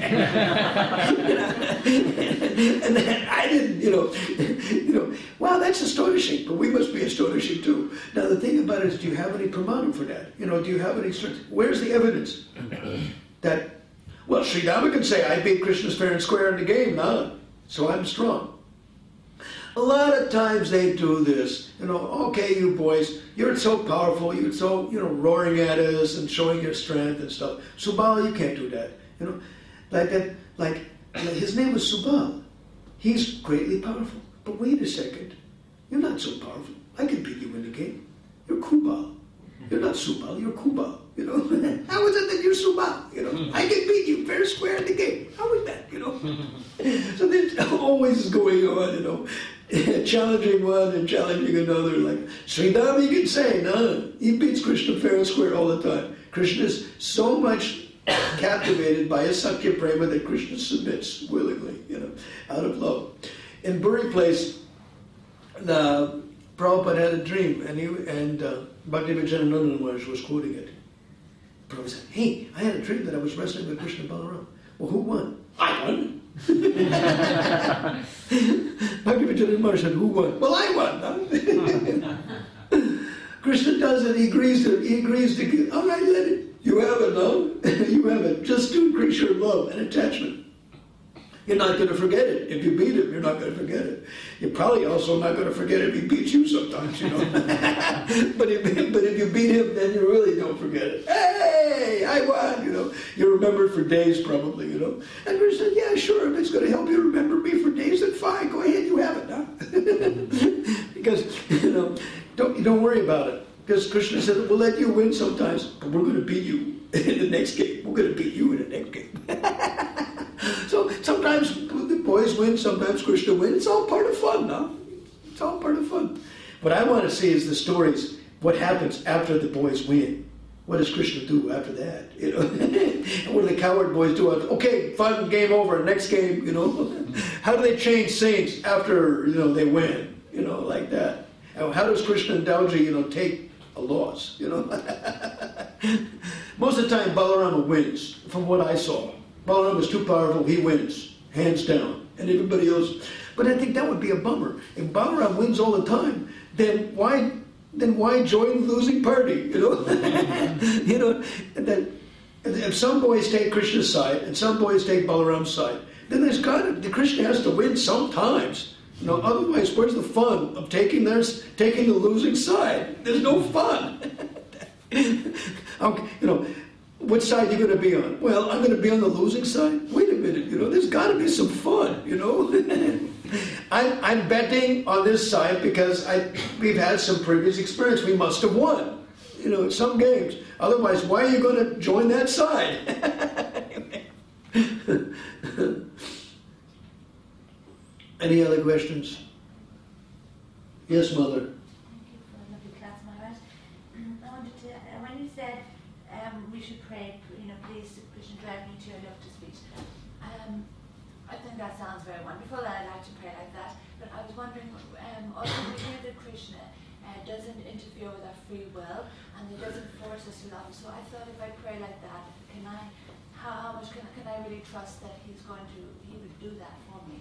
then I didn't, you know, you know, wow, that's astonishing. But we must be astonishing too. Now the thing about it is, do you have any pramanam for that? You know, do you have any strength? Where's the evidence that? Well, Sri Rama can say, I beat Krishna's fair and square in the game, nah, so I'm strong. A lot of times they do this, you know, okay, you boys, you're so powerful, you're so, you know, roaring at us and showing your strength and stuff. Subal, you can't do that, you know. Like that, like, his name was Subal. He's greatly powerful. But wait a second, you're not so powerful. I can beat you in the game. You're Kubal. You're not Subal, you're Kubal, you know. How is it that you're Subal, you know? I can beat you fair square in the game. How is that, you know? So there's always going on, you know. Challenging one and challenging another. Like Sri Dami can say, no, he beats Krishna fair and square all the time. Krishna is so much captivated by his Sakya Prema that Krishna submits willingly, you know, out of love. In Buri Place, the Prabhupada had a dream, and he and uh, Bhaktivinoda Maharaj was quoting it. Prabhupada said, hey, I had a dream that I was wrestling with Krishna Balaram. Well, who won? I won. Bhaktivinoda Maharaj said, who won? Well, I won. Huh? Krishna does it, he agrees to he agrees to give. All right, let it. You have it, no? You have it. Just to increase your love and attachment. You're not going to forget it. If you beat him, you're not going to forget it. You're probably also not going to forget it if he beats you sometimes, you know. but, if, but if you beat him, then you really don't forget it. Hey, I won, you know. You remember it for days, probably, you know. And Krishna said, yeah, sure, if it's going to help you remember me for days, then fine, go ahead, you have it now. Because, you know, don't, don't worry about it. Because Krishna said, we'll let you win sometimes, but we're going to beat you in the next game. We're going to beat you in the next game. So sometimes the boys win, sometimes Krishna wins. It's all part of fun, no? It's all part of fun. What I want to see is the stories, what happens after the boys win. What does Krishna do after that? You know, and what do the coward boys do after? Okay, fun, game over, next game. You know, how do they change scenes after you know they win? You know, like that. And how does Krishna and Dauji, you know, take a loss? You know, most of the time Balarama wins, from what I saw. Balarama was too powerful, he wins, hands down, and everybody else. But I think that would be a bummer. If Balaram wins all the time, then why, then why join the losing party? You know, you know. And then if some boys take Krishna's side and some boys take Balaram's side, then there's got to, the Krishna has to win sometimes. You know, otherwise, where's the fun of taking theirs, taking the losing side? There's no fun. Okay, you know. What side are you going to be on? Well, I'm going to be on the losing side? Wait a minute, you know, there's got to be some fun, you know. I'm, I'm betting on this side because I, we've had some previous experience. We must have won, you know, in some games. Otherwise, why are you going to join that side? Any other questions? Yes, Mother. We should pray, you know, please, Krishna, drive me to your lotus feet. Um, I think that sounds very wonderful, and I'd like to pray like that. But I was wondering, um, also we hear that Krishna uh, doesn't interfere with our free will, and he doesn't force us to love. So I thought if I pray like that, can I, how, how much can, can I really trust that he's going to, he would do that for me?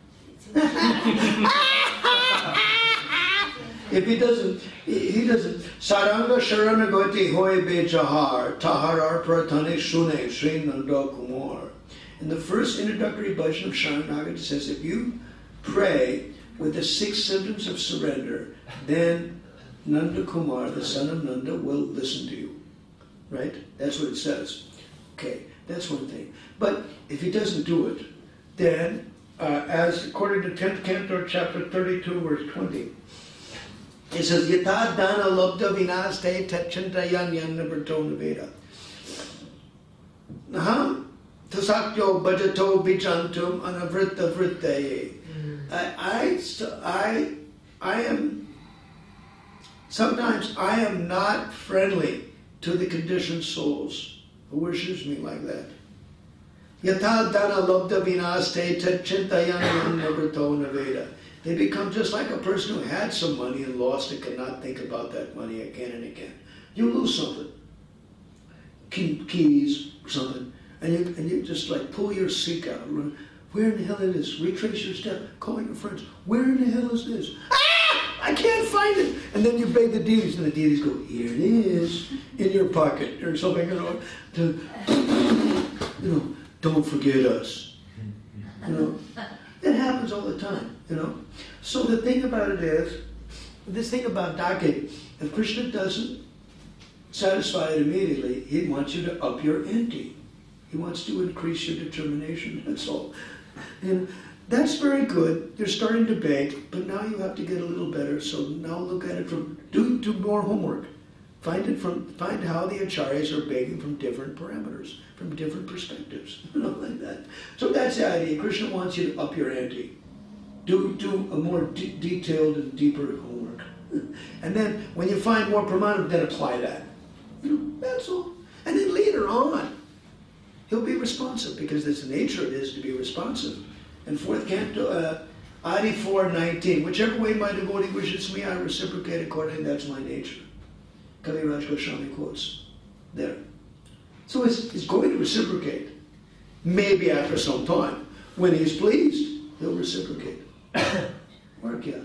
If he doesn't, he doesn't. Saranga Sharanagati Hoy Be Jahar Taharar Pratane Shune Sri Nanda Kumar. In the first introductory bhajan of Sharanagati, it says, if you pray with the six symptoms of surrender, then Nanda Kumar, the son of Nanda, will listen to you. Right? That's what it says. Okay, that's one thing. But if he doesn't do it, then Uh, as according to tenth canto, chapter thirty-two, verse twenty, it says, Yata dana lobda vinaste tachantayan yannabrato naveda. Uh-huh. tasakyo bhajato vijantum anavritta vrittaye. I, I, st- I, I am, sometimes I am not friendly to the conditioned souls who worships me like that. Yatha dana lobda vinaste tat chintayana navrito naveda. They become just like a person who had some money and lost it, cannot think about that money again and again. You lose something, key, keys or something, and you, and you just like pull your seek out. Where in the hell it is? Retrace your step. Call your friends. Where in the hell is this? Ah! I can't find it. And then you beg the deities, and the deities go, here it is, in your pocket or something. You know, to, you know, don't forget us. You know, it happens all the time. You know. So the thing about it is, this thing about Dake, if Krishna doesn't satisfy it immediately, he wants you to up your ante. He wants to increase your determination. That's all. And that's very good. You're starting to beg, but now you have to get a little better. So now look at it from, do, do more homework. Find it from, find how the acharyas are begging from different parameters, from different perspectives, you know, like that. So that's the idea. Krishna wants you to up your ante. Do, do a more de- detailed and deeper homework. And then when you find more pramanam, then apply that. You know, that's all. And then later on, he'll be responsive, because that's the nature of it is to be responsive. And fourth canto, uh, Adi four nineteen, whichever way my devotee wishes me, I reciprocate accordingly, that's my nature. Kaviraj Goswami quotes there. So it's, it's going to reciprocate. Maybe after some time. When he's pleased, he'll reciprocate. Work out.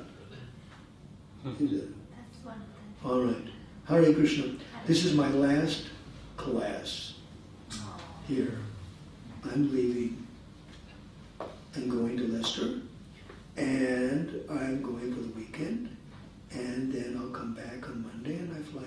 He did. That's wonderful. All right. Hare Krishna. This is my last class here. I'm leaving. I'm going to Leicester, and I'm going for the weekend, and then I'll come back on Monday and I fly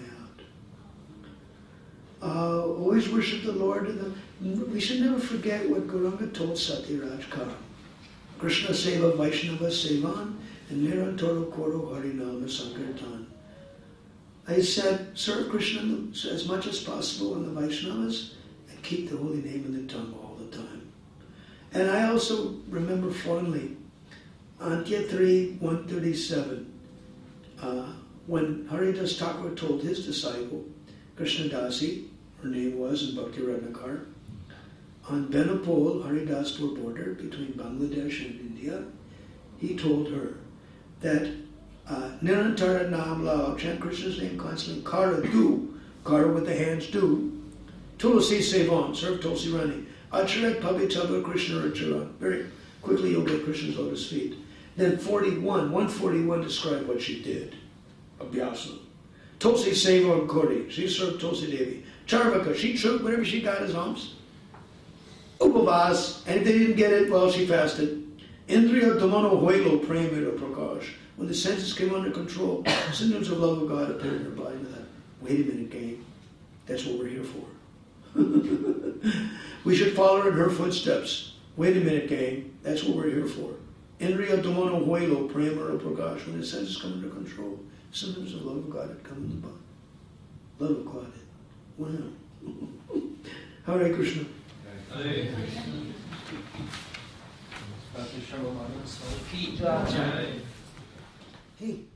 out. Uh, always worship the Lord. In the, we should never forget what Gauranga told Satyaraj Karam. Krishna Seva Vaishnava Sevan and Nirantaro Koro Harinama Sankirtan. I said, serve Krishna as much as possible in the Vaishnavas and keep the holy name in the tongue all the time. And I also remember fondly Antya three one thirty-seven, uh, when Haridas Thakur told his disciple, Krishna Dasi, her name was in Bhakti Ratnakar, on Benapole, Haridaspur border between Bangladesh and India, he told her that uh, Nirantara Nam Lao, chant Krishna's name constantly, Kara do, Kara with the hands do, Tulasi Sevan, serve Tulsi Rani, Acharat Pavitava Krishna Rachara, very quickly you'll get Krishna's lotus feet. Then forty-one, one forty-one described what she did, Abhyasa. Tulsi Sevan Kori, she served Tulsi Devi. Charvaka, she took whatever she got as alms. Upavas, and if they didn't get it, well, she fasted. Indriya Damano Huelo Premira Prakash. When the senses came under control, symptoms of love of God appeared in her body. That, wait a minute, gang. That's what we're here for. We should follow in her footsteps. Wait a minute, gang. That's what we're here for. Indriya Damano Huelo Premira Prakash. When the senses come under control, symptoms of love of God had come in the body. Love of God. Wow. Hare Krishna. Hare Krishna. Hey.